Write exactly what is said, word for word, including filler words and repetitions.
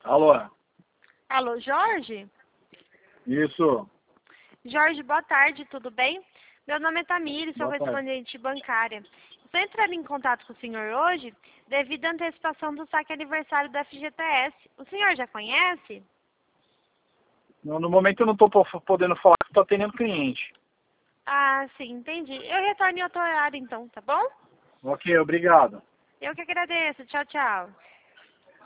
Alô? Alô, Jorge? Isso. Jorge, boa tarde, tudo bem? Meu nome é Tamires, sou Boa tarde. correspondente bancária. Estou entrando em contato com o senhor hoje devido à antecipação do saque aniversário da F G T S. O senhor já conhece? No, no momento eu não estou podendo falar, estou atendendo cliente. Ah, sim, entendi. Eu retorno em outro horário então, tá bom? Ok, obrigado. Eu que agradeço. Tchau, tchau.